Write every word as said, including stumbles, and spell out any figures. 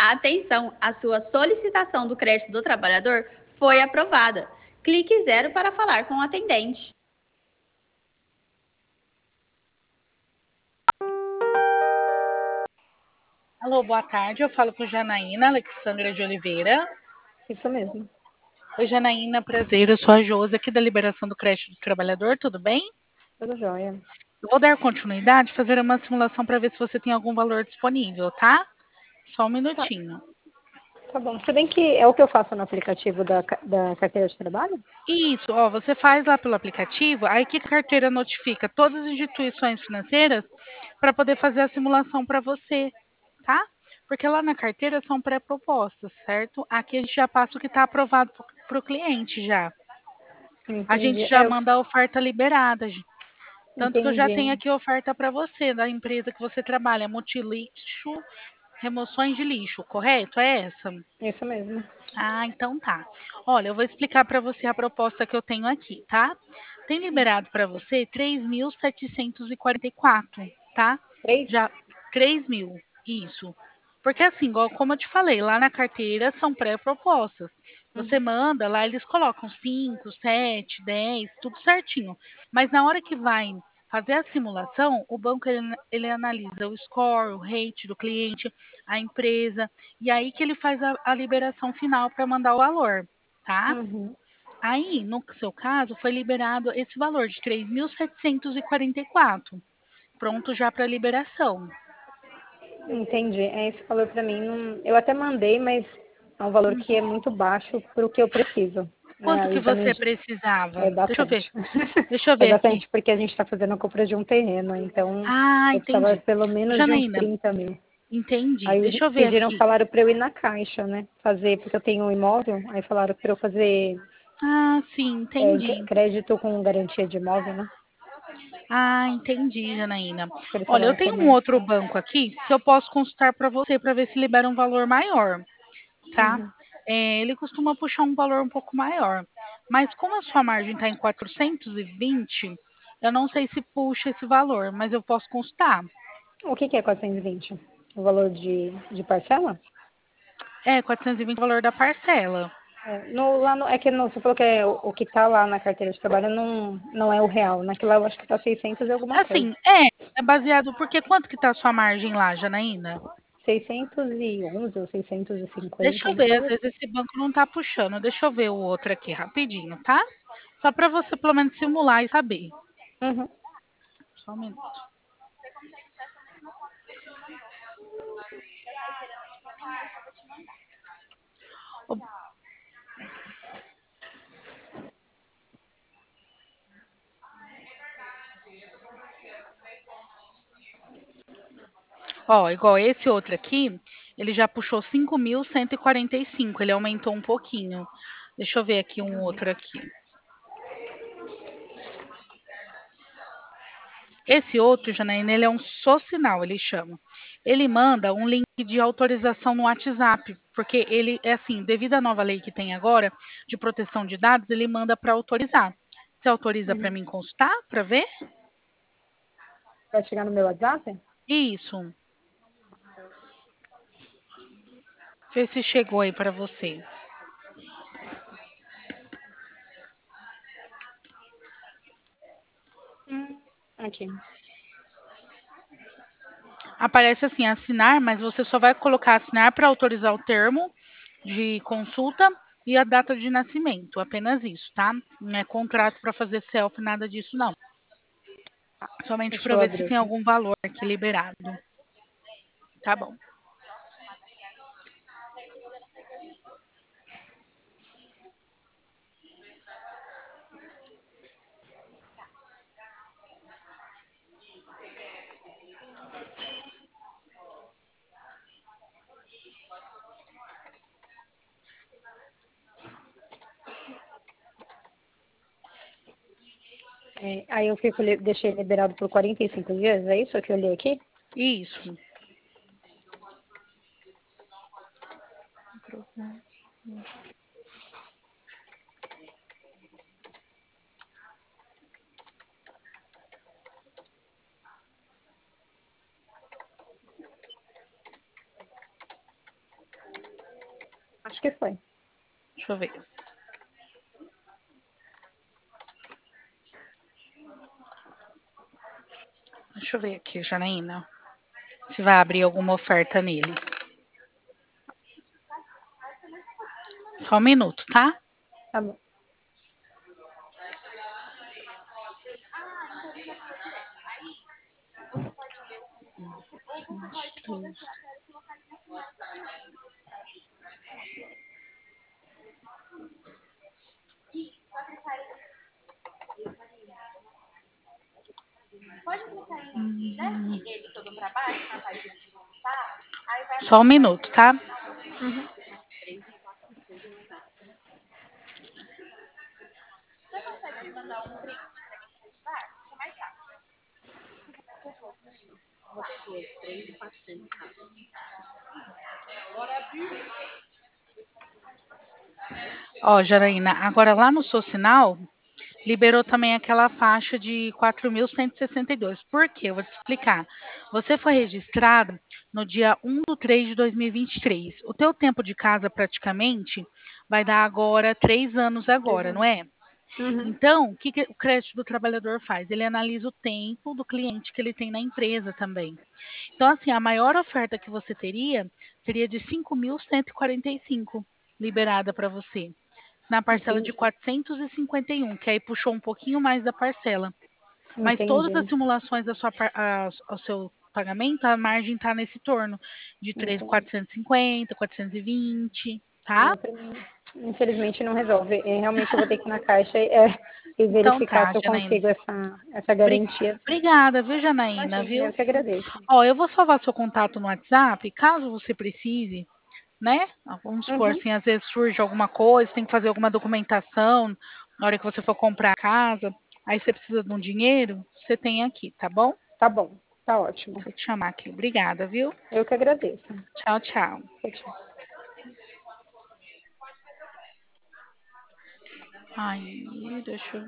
Atenção, a sua solicitação do crédito do trabalhador foi aprovada. Clique zero para falar com o atendente. Alô, boa tarde. Eu falo com Janaína Alexandra de Oliveira. Isso mesmo. Oi, Janaína, prazer. Eu sou a Josi aqui da Liberação do Crédito do Trabalhador, tudo bem? Tudo jóia. Eu vou dar continuidade, fazer uma simulação para ver se você tem algum valor disponível, tá? Só um Tá, minutinho. tá bom. Se bem que é o que eu faço no aplicativo da, ca- da carteira de trabalho? Isso, ó, você faz lá pelo aplicativo, aí que a carteira notifica todas as instituições financeiras para poder fazer a simulação para você, tá? Porque lá na carteira são pré-propostas, certo? Aqui a gente já passa o que está aprovado para o cliente já. A Entendi. gente já É, eu- manda a oferta liberada. Gi. Tanto que eu já entendi. tenho aqui a oferta para você, da empresa que você trabalha, Multilixo Remoções de Lixo, correto? É essa? Isso mesmo. Ah, então tá. Olha, eu vou explicar para você a proposta que eu tenho aqui, tá? Tem liberado para você três mil setecentos e quarenta e quatro, tá? Três? Já três mil, isso. Porque assim, igual como eu te falei, lá na carteira são pré-propostas. Você Uhum. manda, lá eles colocam cinco, sete, dez, tudo certinho. Mas na hora que vai fazer a simulação, o banco ele, ele analisa o score, o rate do cliente, a empresa, e aí que ele faz a, a liberação final para mandar o valor, tá? Uhum. Aí, no seu caso, foi liberado esse valor de três mil setecentos e quarenta e quatro, pronto já para liberação. Entendi. É esse valor para mim. Não... Eu até mandei, mas é um valor que é muito baixo para o que eu preciso. Né? Quanto que Aí já me você di- precisava? é Deixa eu ver. bastante. Deixa eu É ver aqui. bastante porque a gente está fazendo a compra de um terreno, então Ah, eu precisava entendi. pelo menos de uns Janaína, trinta mil. entendi. Aí Deixa eu ver pediram, aqui. falaram para eu ir na caixa, né? Fazer, porque eu tenho um imóvel, aí falaram para eu fazer Ah, sim, é, entendi. crédito com garantia de imóvel, né? Ah, entendi, Janaína. Acho que eles Olha, eu falaram que é tenho um mais. outro banco aqui que eu posso consultar para você para ver se libera um valor maior, tá? Uhum. É, ele costuma puxar um valor um pouco maior. Mas como a sua margem está em quatrocentos e vinte, eu não sei se puxa esse valor, mas eu posso consultar. O que que é quatrocentos e vinte? O valor de, de parcela? É, quatrocentos e vinte é o valor da parcela. É, no, lá no, é que no, você falou que é o, o que está lá na carteira de trabalho não, não é o real. Naquilo lá eu acho que está seiscentos e alguma coisa. Assim, é, é baseado porque quanto que tá a sua margem lá, Janaína? seiscentos e onze ou seiscentos e Deixa cinquenta, eu uma ver, às coisa vezes assim. esse banco não tá puxando. Deixa eu ver o outro aqui rapidinho, tá? Só para você pelo menos simular e saber. Uhum. Só um minuto. Ó, igual esse outro aqui, ele já puxou cinco mil cento e quarenta e cinco, ele aumentou um pouquinho. Deixa eu ver aqui um outro aqui. Esse outro, Janaína, ele é um social, ele chama. Ele manda um link de autorização no WhatsApp, porque ele é assim, devido à nova lei que tem agora de proteção de dados, ele manda para autorizar. Você autoriza para Uhum. mim consultar, para ver? Vai chegar no meu WhatsApp? Isso. Vê se chegou aí para você. Hum, aqui. Aparece assim, assinar, mas você só vai colocar assinar para autorizar o termo de consulta e a data de nascimento, apenas isso, tá? Não é contrato para fazer selfie, nada disso, não. Somente Deixa para eu ver abrir se tem aqui. algum valor aqui liberado. Tá bom. É, aí eu fico, li- deixei liberado por quarenta e cinco dias, é isso que eu li aqui? Isso. Acho que foi. Deixa eu ver. Deixa eu ver aqui, Janaína. Se vai abrir alguma oferta nele. Só um minuto, tá? Tá bom. Só um minuto, tá? Uhum. Ó, Janaína, agora lá no seu sinal, liberou também aquela faixa de quatro mil cento e sessenta e dois. Por quê? Eu vou te explicar. Você foi registrado no dia um de três de dois mil e vinte e três. O teu tempo de casa, praticamente, vai dar agora três anos agora, não é? Uhum. Então, o que, que o crédito do trabalhador faz? Ele analisa o tempo do cliente que ele tem na empresa também. Então, assim, a maior oferta que você teria seria de cinco mil cento e quarenta e cinco liberada para você, na parcela de Entendi. quatrocentos e cinquenta e um, que aí puxou um pouquinho mais da parcela. Mas todas as Entendi. simulações da sua, par- a- ao seu pagamento, a margem está nesse torno de três mil Entendi. quatrocentos e cinquenta, quatrocentos e vinte, tá? É, pra mim, infelizmente não resolve. É, realmente eu vou ter que ir na caixa e, é, e Então verificar tá, se eu Janaína. consigo essa, essa Bri- garantia. Obrigada, viu, Janaína, Imagina, viu? eu que agradeço. Ó, eu vou salvar seu contato no WhatsApp, caso você precise, né? Vamos supor Uhum. assim, às vezes surge alguma coisa, tem que fazer alguma documentação na hora que você for comprar a casa, aí você precisa de um dinheiro, você tem aqui, tá bom? Tá bom, tá ótimo. Vou te chamar aqui. Obrigada, viu? Eu que agradeço. Tchau, tchau. Tchau, tchau. Ai, deixa eu